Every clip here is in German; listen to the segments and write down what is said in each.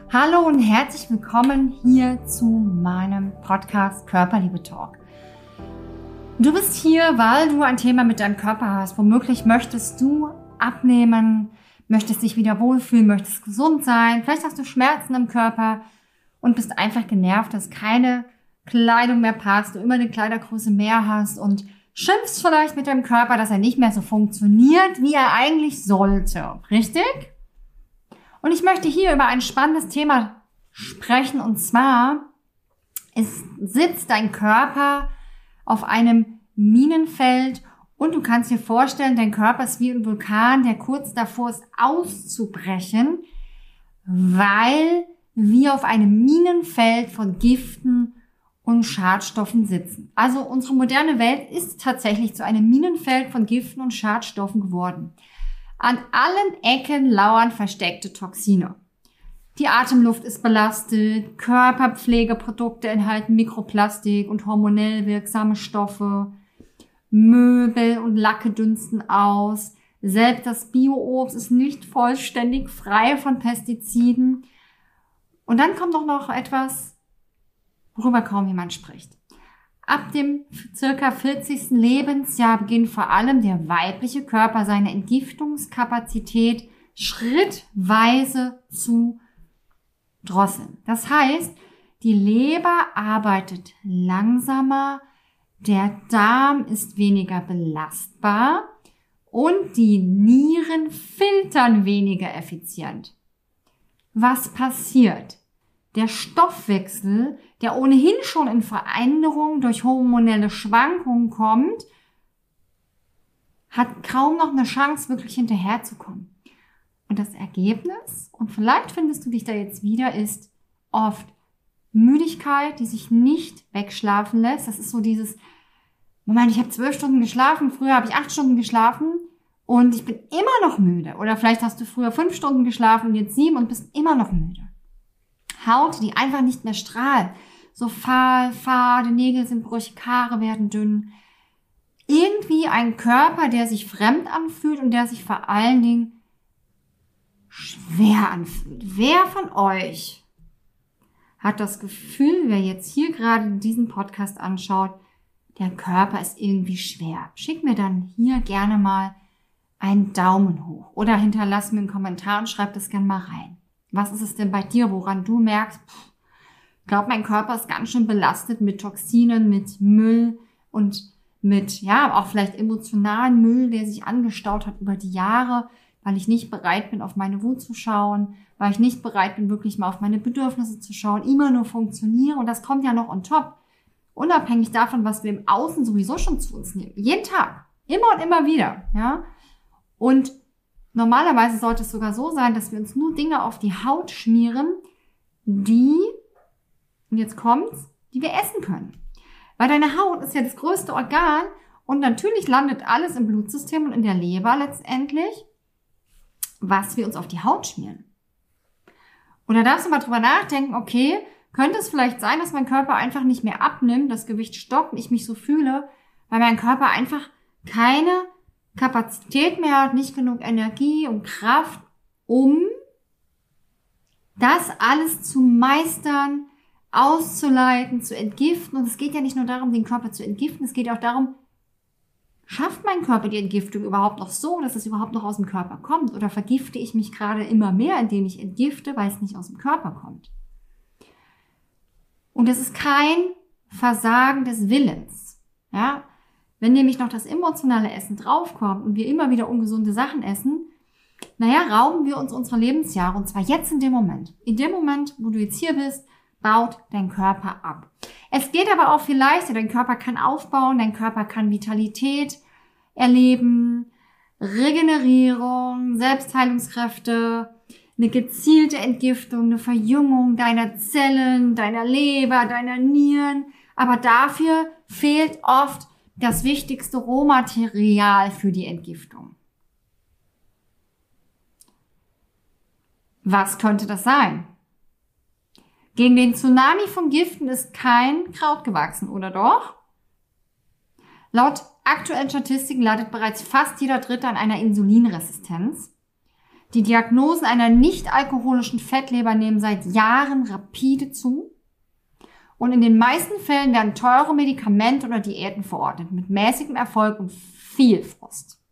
Hallo und herzlich willkommen hier zu meinem Podcast Körperliebe Talk. Du bist hier, weil du ein Thema mit deinem Körper hast. Womöglich möchtest du abnehmen, möchtest dich wieder wohlfühlen, möchtest gesund sein. Vielleicht hast du Schmerzen im Körper und bist einfach genervt, dass keine Kleidung mehr passt, du immer eine Kleidergröße mehr hast und schimpfst vielleicht mit deinem Körper, dass er nicht mehr so funktioniert, wie er eigentlich sollte. Richtig? Und ich möchte hier über ein spannendes Thema sprechen, und zwar sitzt dein Körper auf einem Minenfeld und du kannst dir vorstellen, dein Körper ist wie ein Vulkan, der kurz davor ist auszubrechen, weil wir auf einem Minenfeld von Giften und Schadstoffen sitzen. Also unsere moderne Welt ist tatsächlich zu einem Minenfeld von Giften und Schadstoffen geworden. An allen Ecken lauern versteckte Toxine. Die Atemluft ist belastet, Körperpflegeprodukte enthalten Mikroplastik und hormonell wirksame Stoffe, Möbel und Lacke dünsten aus, selbst das Bio-Obst ist nicht vollständig frei von Pestiziden. Und dann kommt auch noch etwas, worüber kaum jemand spricht. Ab dem circa 40. Lebensjahr beginnt vor allem der weibliche Körper seine Entgiftungskapazität schrittweise zu drosseln. Das heißt, die Leber arbeitet langsamer, der Darm ist weniger belastbar und die Nieren filtern weniger effizient. Was passiert? Der Stoffwechsel, der ohnehin schon in Veränderung durch hormonelle Schwankungen kommt, hat kaum noch eine Chance, wirklich hinterherzukommen. Und das Ergebnis, und vielleicht findest du dich da jetzt wieder, ist oft Müdigkeit, die sich nicht wegschlafen lässt. Das ist so dieses, Moment, ich habe 12 Stunden geschlafen, früher habe ich 8 Stunden geschlafen und ich bin immer noch müde. Oder vielleicht hast du früher 5 Stunden geschlafen und jetzt 7 und bist immer noch müde. Haut, die einfach nicht mehr strahlt. So fahl, fade, Nägel sind brüchig, Haare werden dünn. Irgendwie ein Körper, der sich fremd anfühlt und der sich vor allen Dingen schwer anfühlt. Wer von euch hat das Gefühl, wer jetzt hier gerade diesen Podcast anschaut, der Körper ist irgendwie schwer? Schick mir dann hier gerne mal einen Daumen hoch oder hinterlass mir einen Kommentar und schreib das gerne mal rein. Was ist es denn bei dir, woran du merkst, ich glaube, mein Körper ist ganz schön belastet mit Toxinen, mit Müll und mit, auch vielleicht emotionalen Müll, der sich angestaut hat über die Jahre, weil ich nicht bereit bin, auf meine Wut zu schauen, weil ich nicht bereit bin, wirklich mal auf meine Bedürfnisse zu schauen, immer nur funktioniere. Und das kommt ja noch on top. Unabhängig davon, was wir im Außen sowieso schon zu uns nehmen. Jeden Tag. Immer und immer wieder. Ja. Und normalerweise sollte es sogar so sein, dass wir uns nur Dinge auf die Haut schmieren, die, und jetzt kommt's, die wir essen können. Weil deine Haut ist ja das größte Organ und natürlich landet alles im Blutsystem und in der Leber letztendlich, was wir uns auf die Haut schmieren. Und da darfst du mal drüber nachdenken, okay, könnte es vielleicht sein, dass mein Körper einfach nicht mehr abnimmt, das Gewicht stockt und ich mich so fühle, weil mein Körper einfach keine Kapazität mehr hat, nicht genug Energie und Kraft, um das alles zu meistern, auszuleiten, zu entgiften. Und es geht ja nicht nur darum, den Körper zu entgiften, es geht auch darum, schafft mein Körper die Entgiftung überhaupt noch so, dass es überhaupt noch aus dem Körper kommt? Oder vergifte ich mich gerade immer mehr, indem ich entgifte, weil es nicht aus dem Körper kommt? Und es ist kein Versagen des Willens, ja. Wenn nämlich noch das emotionale Essen draufkommt und wir immer wieder ungesunde Sachen essen, rauben wir uns unsere Lebensjahre, und zwar jetzt in dem Moment. In dem Moment, wo du jetzt hier bist, baut dein Körper ab. Es geht aber auch viel leichter. Dein Körper kann aufbauen, dein Körper kann Vitalität erleben, Regenerierung, Selbstheilungskräfte, eine gezielte Entgiftung, eine Verjüngung deiner Zellen, deiner Leber, deiner Nieren. Aber dafür fehlt oft das wichtigste Rohmaterial für die Entgiftung. Was könnte das sein? Gegen den Tsunami von Giften ist kein Kraut gewachsen, oder doch? Laut aktuellen Statistiken leidet bereits fast jeder Dritte an einer Insulinresistenz. Die Diagnosen einer nicht-alkoholischen Fettleber nehmen seit Jahren rapide zu. Und in den meisten Fällen werden teure Medikamente oder Diäten verordnet, mit mäßigem Erfolg und viel Frust.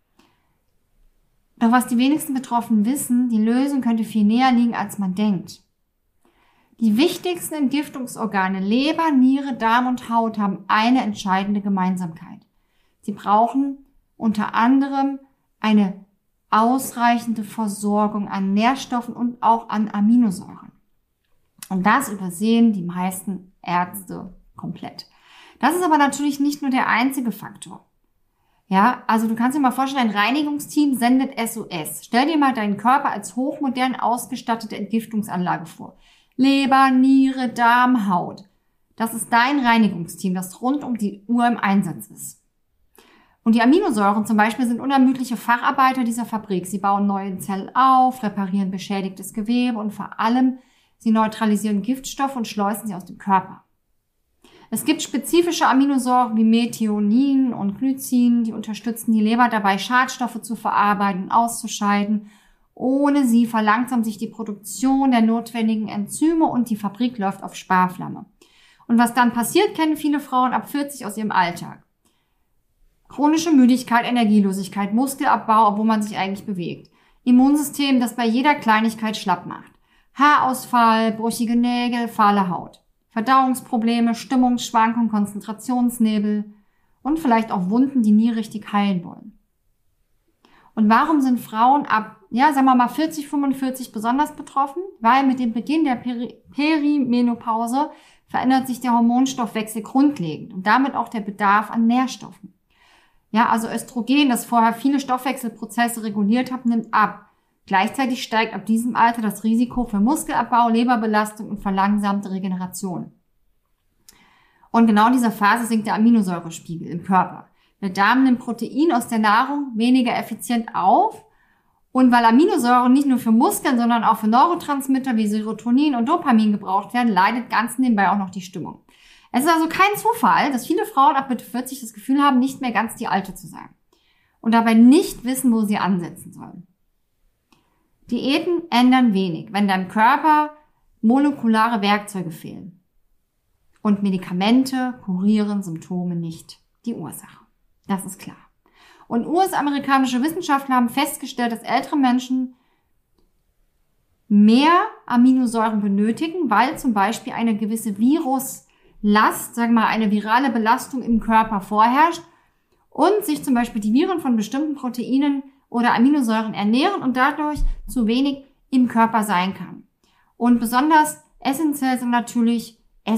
Doch was die wenigsten Betroffenen wissen, die Lösung könnte viel näher liegen, als man denkt. Die wichtigsten Entgiftungsorgane Leber, Niere, Darm und Haut haben eine entscheidende Gemeinsamkeit. Sie brauchen unter anderem eine ausreichende Versorgung an Nährstoffen und auch an Aminosäuren. Und das übersehen die meisten Ärzte komplett. Das ist aber natürlich nicht nur der einzige Faktor. Ja, also du kannst dir mal vorstellen, ein Reinigungsteam sendet SOS. Stell dir mal deinen Körper als hochmodern ausgestattete Entgiftungsanlage vor. Leber, Niere, Darm, Haut. Das ist dein Reinigungsteam, das rund um die Uhr im Einsatz ist. Und die Aminosäuren zum Beispiel sind unermüdliche Facharbeiter dieser Fabrik. Sie bauen neue Zellen auf, reparieren beschädigtes Gewebe und vor allem sie neutralisieren Giftstoffe und schleusen sie aus dem Körper. Es gibt spezifische Aminosäuren wie Methionin und Glycin, die unterstützen die Leber dabei, Schadstoffe zu verarbeiten und auszuscheiden. Ohne sie verlangsamt sich die Produktion der notwendigen Enzyme und die Fabrik läuft auf Sparflamme. Und was dann passiert, kennen viele Frauen ab 40 aus ihrem Alltag. Chronische Müdigkeit, Energielosigkeit, Muskelabbau, obwohl man sich eigentlich bewegt. Immunsystem, das bei jeder Kleinigkeit schlapp macht. Haarausfall, brüchige Nägel, fahle Haut. Verdauungsprobleme, Stimmungsschwankungen, Konzentrationsnebel und vielleicht auch Wunden, die nie richtig heilen wollen. Und warum sind Frauen ab, 40, 45 besonders betroffen? Weil mit dem Beginn der Perimenopause verändert sich der Hormonstoffwechsel grundlegend und damit auch der Bedarf an Nährstoffen. Ja, also Östrogen, das vorher viele Stoffwechselprozesse reguliert hat, nimmt ab. Gleichzeitig steigt ab diesem Alter das Risiko für Muskelabbau, Leberbelastung und verlangsamte Regeneration. Und genau in dieser Phase sinkt der Aminosäurespiegel im Körper. Der Darm nimmt Protein aus der Nahrung weniger effizient auf. Und weil Aminosäuren nicht nur für Muskeln, sondern auch für Neurotransmitter wie Serotonin und Dopamin gebraucht werden, leidet ganz nebenbei auch noch die Stimmung. Es ist also kein Zufall, dass viele Frauen ab Mitte 40 das Gefühl haben, nicht mehr ganz die Alte zu sein. Und dabei nicht wissen, wo sie ansetzen sollen. Diäten ändern wenig, wenn deinem Körper molekulare Werkzeuge fehlen. Und Medikamente kurieren Symptome nicht, die Ursache. Das ist klar. Und US-amerikanische Wissenschaftler haben festgestellt, dass ältere Menschen mehr Aminosäuren benötigen, weil zum Beispiel eine gewisse Viruslast, eine virale Belastung im Körper vorherrscht und sich zum Beispiel die Viren von bestimmten Proteinen oder Aminosäuren ernähren und dadurch zu wenig im Körper sein kann. Und besonders essentiell sind natürlich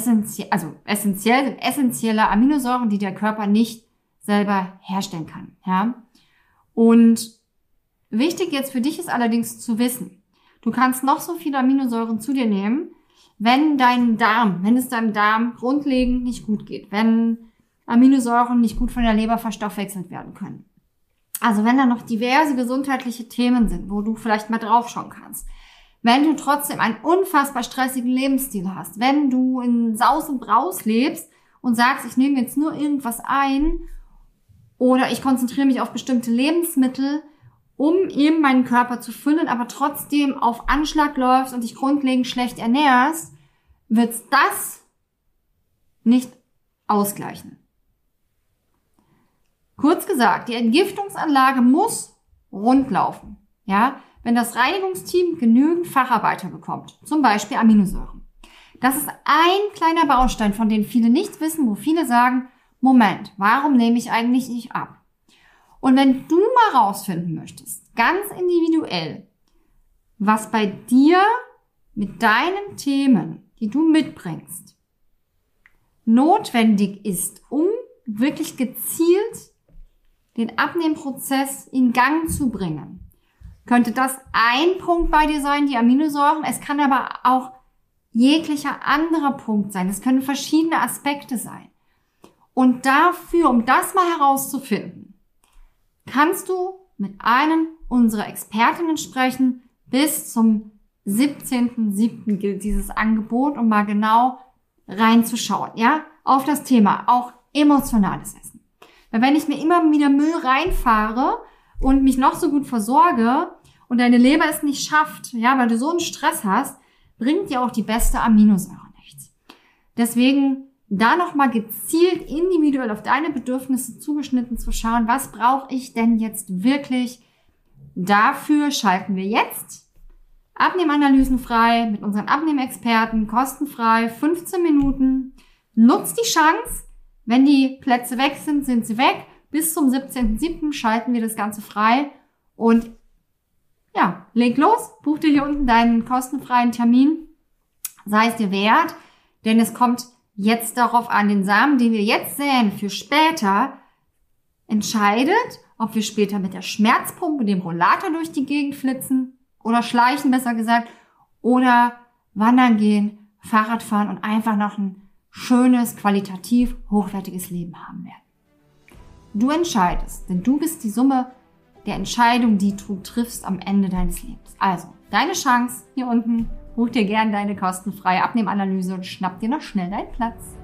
essentielle Aminosäuren, die der Körper nicht selber herstellen kann. Ja? Und wichtig jetzt für dich ist allerdings zu wissen, du kannst noch so viele Aminosäuren zu dir nehmen, wenn es deinem Darm grundlegend nicht gut geht, wenn Aminosäuren nicht gut von der Leber verstoffwechselt werden können. Also wenn da noch diverse gesundheitliche Themen sind, wo du vielleicht mal drauf schauen kannst, wenn du trotzdem einen unfassbar stressigen Lebensstil hast, wenn du in Saus und Braus lebst und sagst, ich nehme jetzt nur irgendwas ein oder ich konzentriere mich auf bestimmte Lebensmittel, um eben meinen Körper zu füllen, aber trotzdem auf Anschlag läufst und dich grundlegend schlecht ernährst, wird das nicht ausgleichen. Kurz gesagt, die Entgiftungsanlage muss rund laufen. Ja, wenn das Reinigungsteam genügend Facharbeiter bekommt, zum Beispiel Aminosäuren. Das ist ein kleiner Baustein, von dem viele nichts wissen, wo viele sagen, Moment, warum nehme ich eigentlich nicht ab? Und wenn du mal rausfinden möchtest, ganz individuell, was bei dir mit deinen Themen, die du mitbringst, notwendig ist, um wirklich gezielt den Abnehmprozess in Gang zu bringen, könnte das ein Punkt bei dir sein, die Aminosäuren. Es kann aber auch jeglicher anderer Punkt sein. Es können verschiedene Aspekte sein. Und dafür, um das mal herauszufinden, kannst du mit einem unserer Expertinnen sprechen. Bis zum 17.07. gilt dieses Angebot, um mal genau reinzuschauen, ja, auf das Thema, auch emotionales Essen. Weil wenn ich mir immer wieder Müll reinfahre und mich noch so gut versorge und deine Leber es nicht schafft, ja, weil du so einen Stress hast, bringt dir auch die beste Aminosäure nichts. Deswegen da nochmal gezielt individuell auf deine Bedürfnisse zugeschnitten zu schauen, was brauche ich denn jetzt wirklich? Dafür schalten wir jetzt Abnehmanalysen frei mit unseren Abnehmexperten, kostenfrei, 15 Minuten. Nutzt die Chance, wenn die Plätze weg sind, sind sie weg. Bis zum 17.07. schalten wir das Ganze frei und ja, leg los, buch dir hier unten deinen kostenfreien Termin, sei es dir wert, denn es kommt jetzt darauf an, den Samen, den wir jetzt säen, für später entscheidet, ob wir später mit der Schmerzpumpe, dem Rollator durch die Gegend flitzen oder schleichen, besser gesagt, oder wandern gehen, Fahrrad fahren und einfach noch ein schönes, qualitativ hochwertiges Leben haben werden. Du entscheidest, denn du bist die Summe der Entscheidung, die du triffst am Ende deines Lebens. Also, deine Chance hier unten, buch dir gerne deine kostenfreie Abnehmanalyse und schnapp dir noch schnell deinen Platz.